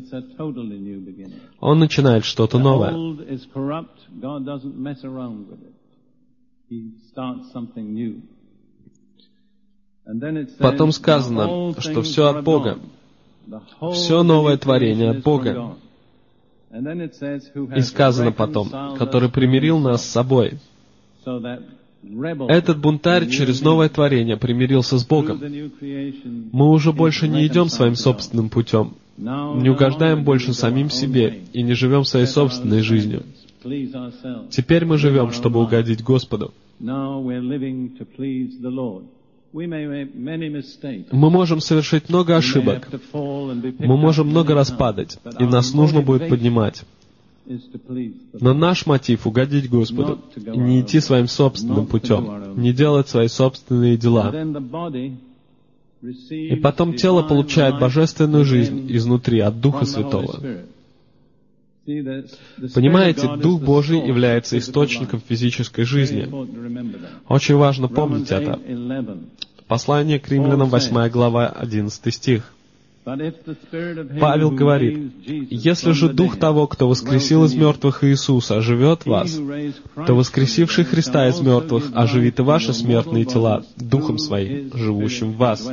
Он начинает что-то новое. Потом сказано, что все от Бога. Все новое творение от Бога. И сказано потом, который примирил нас с собой. Этот бунтарь через новое творение примирился с Богом. Мы уже больше не идем своим собственным путем, не угождаем больше самим себе и не живем своей собственной жизнью. Теперь мы живем, чтобы угодить Господу. Мы можем совершить много ошибок. Мы можем много раз падать, и нас нужно будет поднимать. Но наш мотив — угодить Господу, и не идти своим собственным путем, не делать свои собственные дела. И потом тело получает божественную жизнь изнутри, от Духа Святого. Понимаете, Дух Божий является источником физической жизни. Очень важно помнить это. Послание к Римлянам, восьмая глава, одиннадцатый стих. Павел говорит: «Если же Дух того, кто воскресил из мертвых Иисуса, оживет в вас, то воскресивший Христа из мертвых оживит и ваши смертные тела Духом Своим, живущим в вас».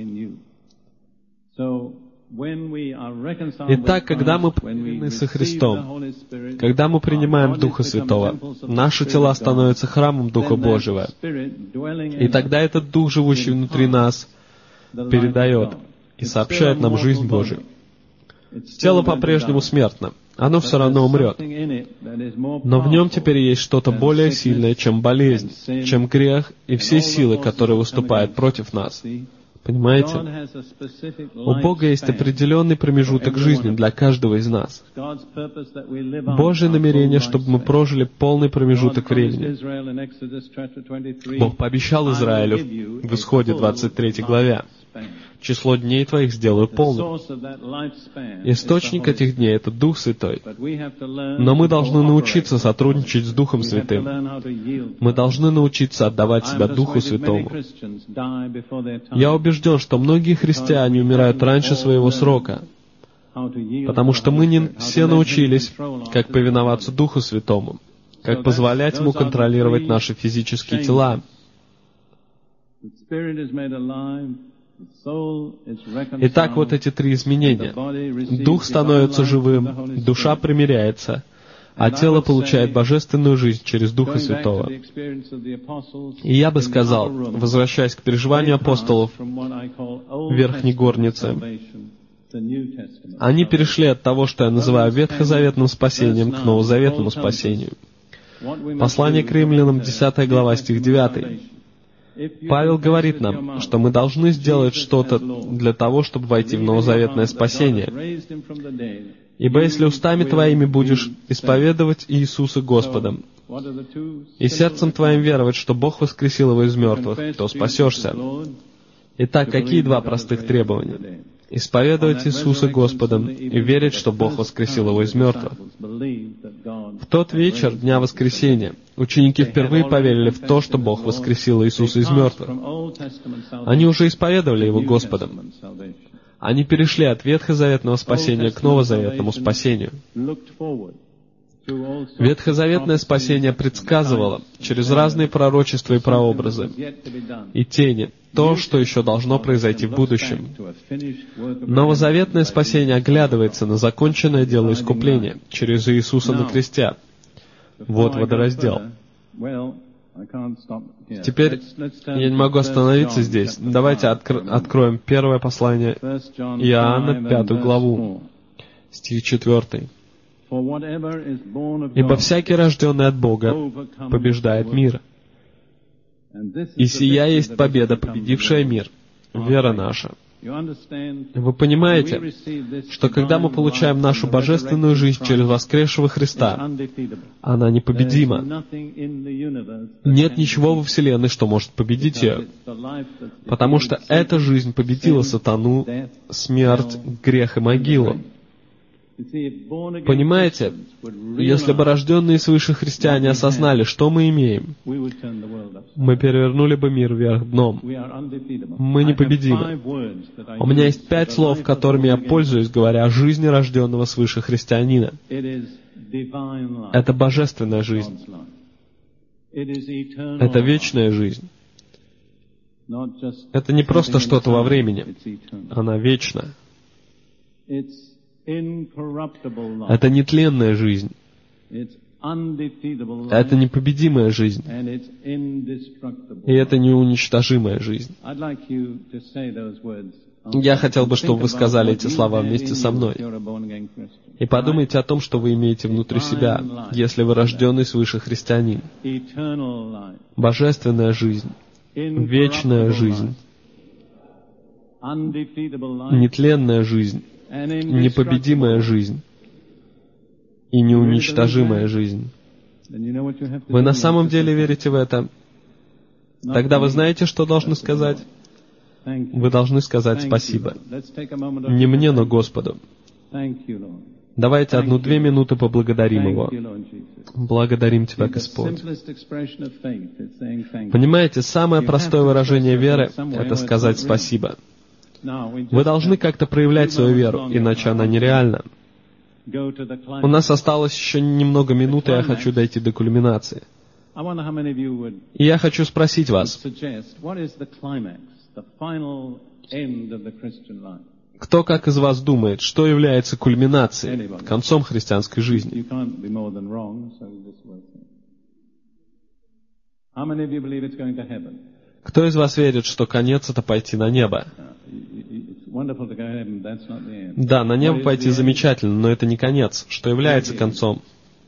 Итак, когда мы примирены со Христом, когда мы принимаем Духа Святого, наши тела становятся храмом Духа Божьего. И тогда этот Дух, живущий внутри нас, передает и сообщает нам жизнь Божию. Тело по-прежнему смертно, оно все равно умрет. Но в нем теперь есть что-то более сильное, чем болезнь, чем грех и все силы, которые выступают против нас. Понимаете? У Бога есть определенный промежуток жизни для каждого из нас. Божье намерение, чтобы мы прожили полный промежуток времени. Бог пообещал Израилю в Исходе двадцать третьей главе: «Число дней твоих сделаю полным». Источник этих дней — это Дух Святой. Но мы должны научиться сотрудничать с Духом Святым. Мы должны научиться отдавать себя Духу Святому. Я убежден, что многие христиане умирают раньше своего срока, потому что мы не все научились, как повиноваться Духу Святому, как позволять Ему контролировать наши физические тела. Итак, вот эти три изменения. Дух становится живым, душа примиряется, а тело получает божественную жизнь через Духа Святого. И я бы сказал, возвращаясь к переживанию апостолов в Верхней Горнице, они перешли от того, что я называю ветхозаветным спасением, к новозаветному спасению. Послание к Римлянам, десятая глава, стих девятый. Павел говорит нам, что мы должны сделать что-то для того, чтобы войти в новозаветное спасение. Ибо если устами твоими будешь исповедовать Иисуса Господом, и сердцем твоим веровать, что Бог воскресил Его из мертвых, то спасешься. Итак, какие два простых требования? Исповедовать Иисуса Господом и верить, что Бог воскресил Его из мертвых. В тот вечер, дня воскресения, ученики впервые поверили в то, что Бог воскресил Иисуса из мертвых. Они уже исповедовали Его Господом. Они перешли от ветхозаветного спасения к новозаветному спасению. Ветхозаветное спасение предсказывало через разные пророчества и прообразы и тени то, что еще должно произойти в будущем. Новозаветное спасение оглядывается на законченное дело искупления через Иисуса на кресте. Вот водораздел. Теперь я не могу остановиться здесь. Давайте откр- откроем первое послание Иоанна, пятую главу, стих четвертый. «Ибо всякий, рожденный от Бога, побеждает мир. И сия есть победа, победившая мир, вера наша». Вы понимаете, что когда мы получаем нашу божественную жизнь через воскресшего Христа, она непобедима. Нет ничего во Вселенной, что может победить ее, потому что эта жизнь победила сатану, смерть, грех и могилу. Понимаете, если бы рожденные свыше христиане осознали, что мы имеем, мы перевернули бы мир вверх дном. Мы непобедимы. У меня есть пять слов, которыми я пользуюсь, говоря о жизни рожденного свыше христианина. Это божественная жизнь. Это вечная жизнь. Это не просто что-то во времени. Она вечна. Это нетленная жизнь. Это непобедимая жизнь. И это неуничтожимая жизнь. Я хотел бы, чтобы вы сказали эти слова вместе со мной. И подумайте о том, что вы имеете внутри себя, если вы рожденный свыше христианин. Божественная жизнь. Вечная жизнь. Нетленная жизнь. Непобедимая жизнь и неуничтожимая жизнь. Вы на самом деле верите в это? Тогда вы знаете, что должны сказать? Вы должны сказать спасибо. Не мне, но Господу. Давайте одну-две минуты поблагодарим Его. Благодарим Тебя, Господь. Понимаете, самое простое выражение веры — это сказать спасибо. Вы должны как-то проявлять свою веру, иначе она нереальна. У нас осталось еще немного минут, и я хочу дойти до кульминации. И я хочу спросить вас, кто, как из вас, думает, что является кульминацией, концом христианской жизни? Кто из вас верит, что конец — это пойти на небо? Да, на небо пойти замечательно, но это не конец. Что является концом?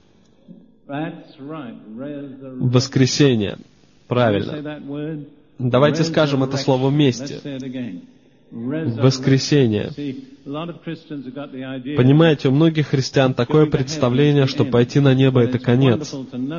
Воскресение. Правильно. Давайте скажем это слово вместе. Воскресение. Понимаете, у многих христиан такое представление, что пойти на небо — это конец.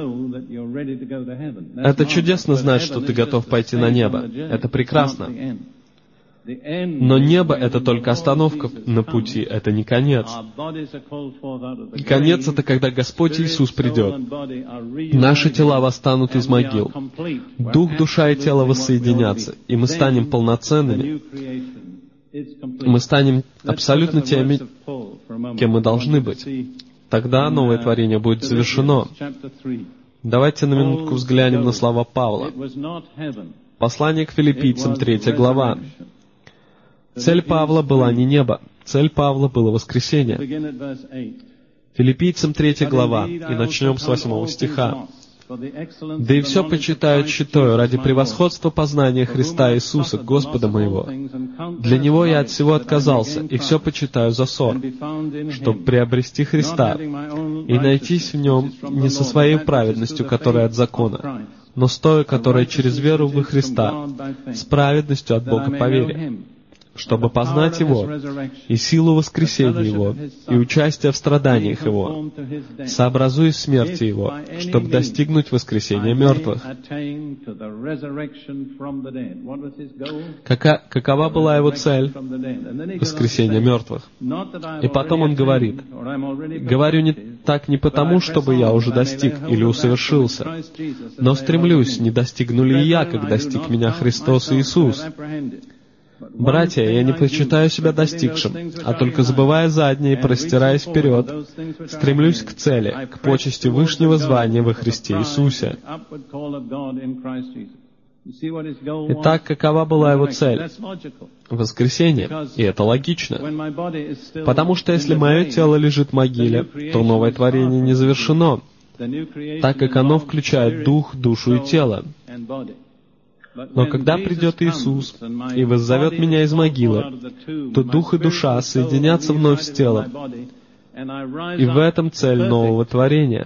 Это чудесно знать, что ты готов пойти на небо. Это прекрасно. Но небо — это только остановка на пути, это не конец. Конец — это когда Господь Иисус придет. Наши тела восстанут из могил. Дух, душа и тело воссоединятся, и мы станем полноценными. Мы станем абсолютно теми, кем мы должны быть. Тогда новое творение будет завершено. Давайте на минутку взглянем на слова Павла. Послание к Филиппийцам, третья глава. Цель Павла была не небо, цель Павла было воскресение. Филиппийцам третья глава, и начнем с восьмого стиха. «Да и все почитаю тщетою ради превосходства познания Христа Иисуса, Господа моего. Для Него я от всего отказался, и все почитаю за ссор, чтобы приобрести Христа и найтись в Нем не со своей праведностью, которая от закона, но с той, которая через веру во Христа, с праведностью от Бога по вере, чтобы познать Его, и силу воскресения Его, и участие в страданиях Его, сообразуясь смерти Его, чтобы достигнуть воскресения мертвых. Кака, какова была Его цель? Воскресение мертвых. И потом Он говорит: «Говорю не так не потому, чтобы я уже достиг или усовершился, но стремлюсь, не достигну ли и я, как достиг меня Христос Иисус. Братья, я не почитаю себя достигшим, а только забывая заднее и простираясь вперед, стремлюсь к цели, к почести вышнего звания во Христе Иисусе». Итак, какова была Его цель? Воскресение. И это логично. Потому что если мое тело лежит в могиле, то новое творение не завершено, так как оно включает дух, душу и тело. Но когда придет Иисус и воззовет меня из могилы, то дух и душа соединятся вновь с телом. И в этом цель нового творения.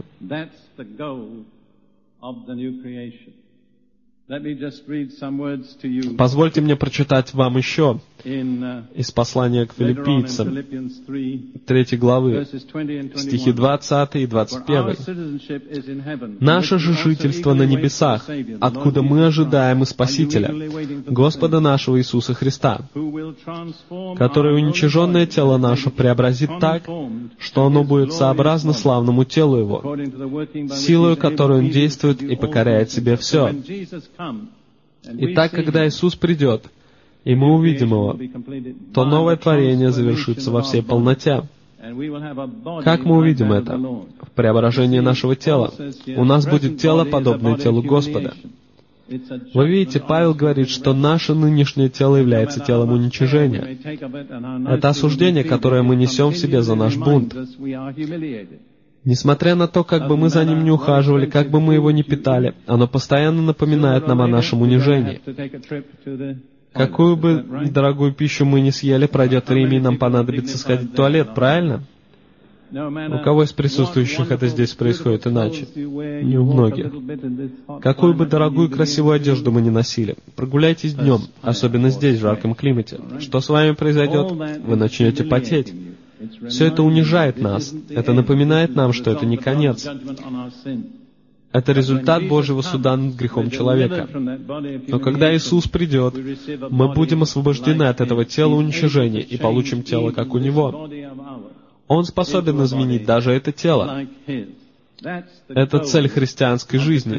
Позвольте мне прочитать вам еще из послания к филиппийцам, третьей главы, стихи двадцатый и двадцать первый. «Наше же жительство на небесах, откуда мы ожидаем и Спасителя, Господа нашего Иисуса Христа, который уничиженное тело наше преобразит так, что оно будет сообразно славному телу Его, силою которой Он действует и покоряет себе все». Итак, когда Иисус придет, и мы увидим Его, то новое творение завершится во всей полноте. Как мы увидим это? В преображении нашего тела. У нас будет тело, подобное телу Господа. Вы видите, Павел говорит, что наше нынешнее тело является телом уничижения. Это осуждение, которое мы несем в себе за наш бунт. Несмотря на то, как бы мы за ним не ухаживали, как бы мы его не питали, оно постоянно напоминает нам о нашем унижении. Какую бы дорогую пищу мы не съели, пройдет время, и нам понадобится сходить в туалет, правильно? У кого из присутствующих это здесь происходит иначе? Не у многих. Какую бы дорогую и красивую одежду мы не носили, прогуляйтесь днем, особенно здесь, в жарком климате. Что с вами произойдет? Вы начнете потеть. Все это унижает нас. Это напоминает нам, что это не конец. Это результат Божьего суда над грехом человека. Но когда Иисус придет, мы будем освобождены от этого тела уничижения и получим тело, как у Него. Он способен изменить даже это тело. Это цель христианской жизни.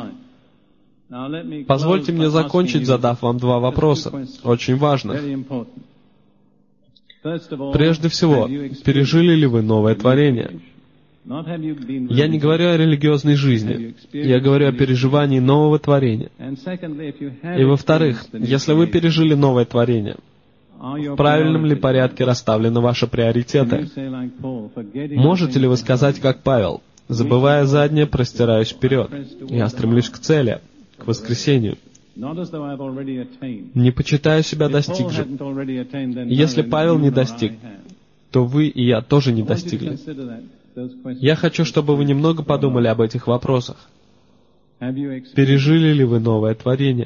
Позвольте мне закончить, задав вам два вопроса, очень важных. Прежде всего, пережили ли вы новое творение? Я не говорю о религиозной жизни, я говорю о переживании нового творения. И во-вторых, если вы пережили новое творение, в правильном ли порядке расставлены ваши приоритеты? Можете ли вы сказать, как Павел: «Забывая заднее, простираюсь вперед. Я стремлюсь к цели, к воскресению. Не почитаю себя достигшим». Если Павел не достиг, то вы и я тоже не достигли. Я хочу, чтобы вы немного подумали об этих вопросах. Пережили ли вы новое творение?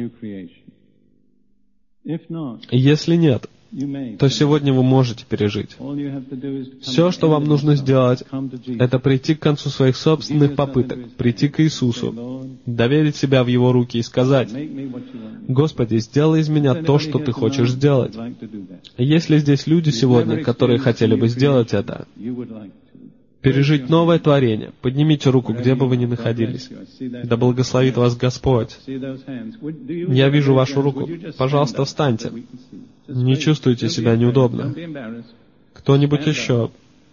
Если нет, то сегодня вы можете пережить. Все, что вам нужно сделать, это прийти к концу своих собственных попыток, прийти к Иисусу, доверить себя в Его руки и сказать: «Господи, сделай из меня то, что Ты хочешь сделать». Есть ли здесь люди сегодня, которые хотели бы сделать это? Пережить новое творение. Поднимите руку, где бы вы ни находились. Да благословит вас Господь. Я вижу вашу руку. Пожалуйста, встаньте. Не чувствуйте себя неудобно. Кто-нибудь еще?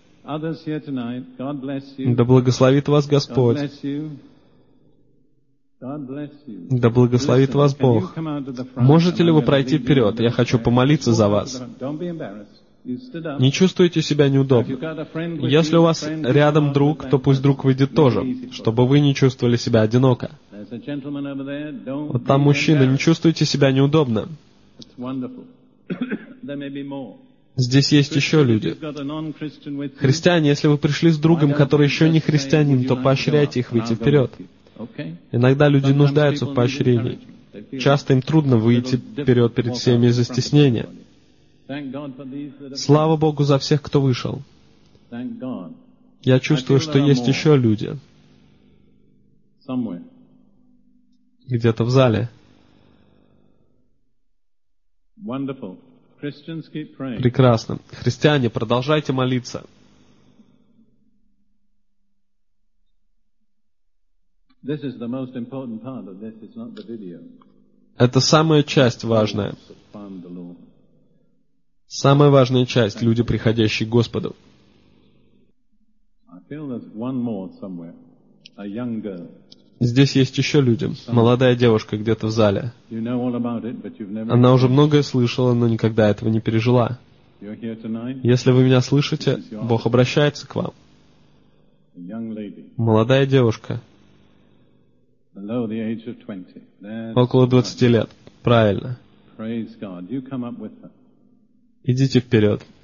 Да благословит вас Господь. Да благословит вас Бог. Можете ли вы пройти вперед? Я хочу помолиться за вас. Не чувствуете себя неудобно? Если у вас рядом друг, то пусть друг выйдет тоже, чтобы вы не чувствовали себя одиноко. Вот там мужчина, не чувствуете себя неудобно? Здесь есть еще люди. Христиане, если вы пришли с другом, который еще не христианин, то поощряйте их выйти вперед. Иногда люди нуждаются в поощрении. Часто им трудно выйти вперед перед всеми из-за стеснения. Thank God for these that have Слава Богу за всех, кто вышел. Thank God. Я чувствую, что есть еще люди Somewhere. где-то в зале. Wonderful. Christians keep praying. Прекрасно. Христиане, продолжайте молиться. This is the most important part of this. It's not the video. Это самая часть важная. Found the Lord. Самая важная часть — люди, приходящие к Господу. I feel there's one more somewhere. A young girl. Здесь есть еще люди. Молодая девушка где-то в зале. You know all about it, but you've never Она уже многое слышала, но никогда этого не пережила. You're here tonight. Если вы меня слышите, Бог обращается к вам. A young lady. Молодая девушка, Below the age of twenty. That's около двадцати лет. Правильно. Praise God. You come up with her. Идите вперед.